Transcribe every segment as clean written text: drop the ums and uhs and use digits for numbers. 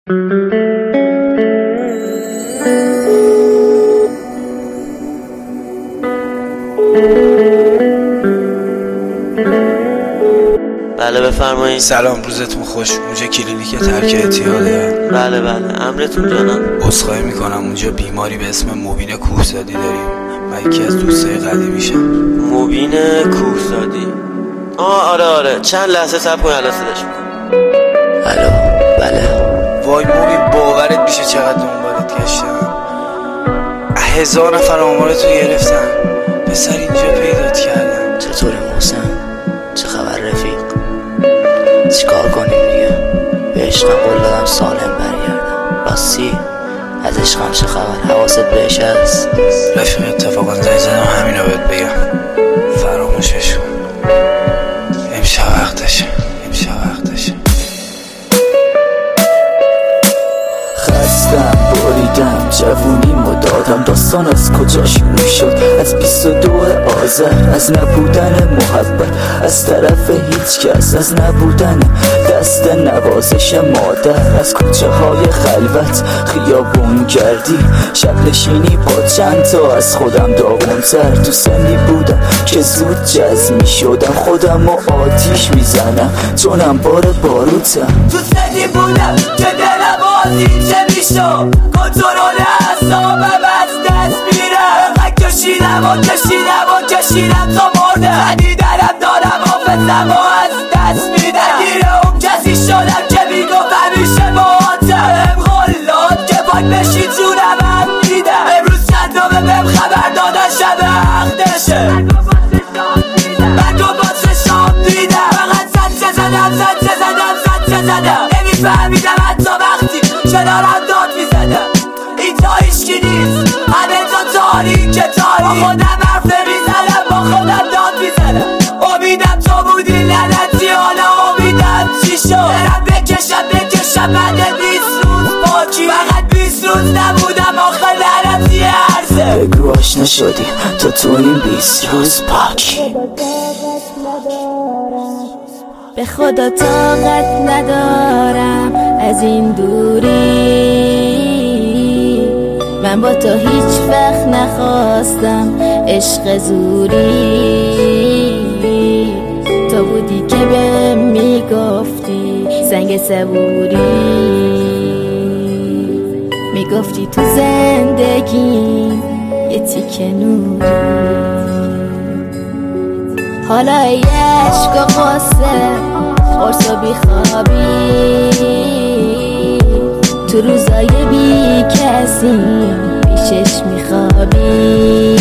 بله بفرمایید. سلام، روزتون خوش. اونجا کلینیک ترک اعتیاده؟ بله امرتون جانم. عذرخواهی میکنم، اونجا بیماری به اسم مبین کوهزادی داریم. من یکی از دوستای قدیمیشم. مبین کوهزادی؟ آره چند لحظه صبر کن، الان صداش میکنم. الو بله. وای مبین، باورت میشه چقدر دنبالت گشتم، هزار نفر آمارتو گرفتم، پسر اینجا پیدات کردم. چطوری محسن؟ چه خبر رفیق؟ چیکار کنیم دیگه؟ به عشقم قول دادم سالم برگردم. راستی از عشقم چه خبر؟ حواست بهش هست؟ رفیق اتفاقا زنگ زدم همینو بهت بگم، فراموشش کن. امشب وقتشه. خستم، بریدم، جوونیمو دادم. داستان از کجا شروع شد؟ از 22 آذر، از نبودن محبت از طرف هیچ کس، از نبودن دست نوازش مادر، از کوچه های خلوت خیابون گردی، شب نشینی با چند تا از خودم داغونتر. تو سنی بودم که زود جذب می شدم، خودم و آتیش میزنم چونم بار باروتم. تو سنی بودم که دلم آتیشه میشو، کنترل اعصابم از دست میره. کشیدم تا مرده، خندیدنم دارم حافظم و از دست میده. گیره اون کسی شدم که میگفت همیشه باهاتم. غلات که پاک بشی جونم میده. امروز چندمه بهم خبر دادن شب عقدشه. من تو باسه شام دیدم، فقط زد زدم. نمیفهمیدم حتی وقتی کنارم داد میزدم. اینجا هیچکی نیست، همه تا تاریکه. با خودم حرف نمیزنم، با خودم داد میزنم. امیدم تو بودی لعنتی، حالا امیدم چی شد؟ برم بکشم بعد 20 روز پاکی. فقط 20 روز نبودم آخه لعنتی عرضه. بگو آشنا شدی تو این 20 روز پاکی. به خدا طاقت ندارم از این دوری. من با تو هیچ وقت نخواستم عشق زوری. تو بودی که بهم میگفتی سنگ صبوری، میگفتی تو زندگی یه تیکه نوری. حالا ای عشق و قصه، قرص و بیخوابی، تو روزای بی کسی پیشش میخوابی.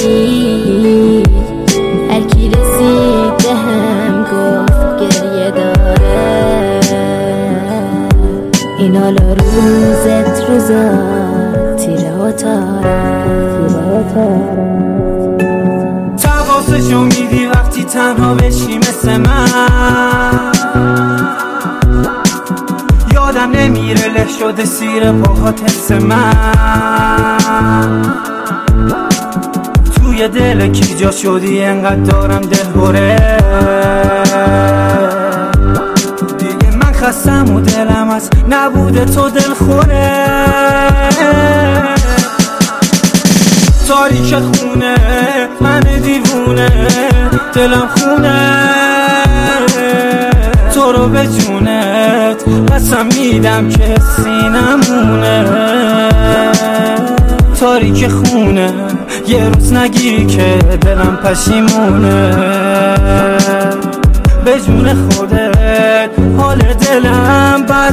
هر کی رسید به هم گفت گریه داره. این حالا روزت روزا تیره و تاره. تقاسشو میدی وقتی تنها بشی مثل من. یادم نمیره له شده سیر پاهات حس من. توی دل کی جا شدی انقدر دارم دلهوره. دیگه من خستم و دلم از نبوده تو دلخوره. تاریک خونه من دیوونه، دلم خونه. تو رو به جونت قسم میدم که سینمونه. تاریک خونه یه روز نگی که دلم پشیمونه. به جون خودت حال دلم بد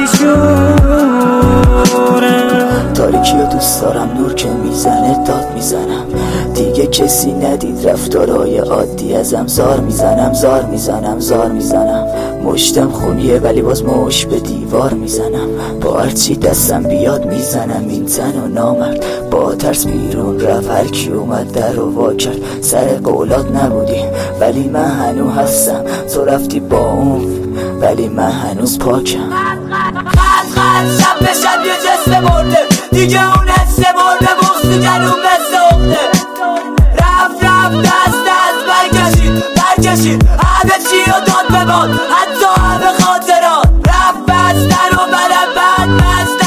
پریشونه. تاریکی رو دوست دارم، نور که میزنه داد میزنم. دیگه کسی ندید رفتارهای عادی ازم. زار میزنم. مشتم خونیه ولی باز مش به دیوار میزنم. با هرچی دستم بیاد میزنم این تن و نامرد. با ترس بیرون رفت، هر کی اومد در رو وا کرد. سر قولات نبودی ولی من هنوز هستم. تو رفتی با اون ولی من هنوز پاکم. شب بشن یه جسم مرده، دیگه اون حس مرده. بغض تو جنوب سخته. رفت دست برکشید همه چی رو داد به باد، حتی همه خاطرات. رفت بستن و منم بعد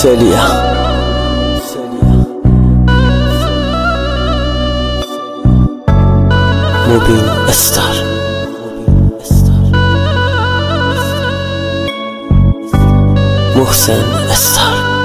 سلیا مبین استار محسن استار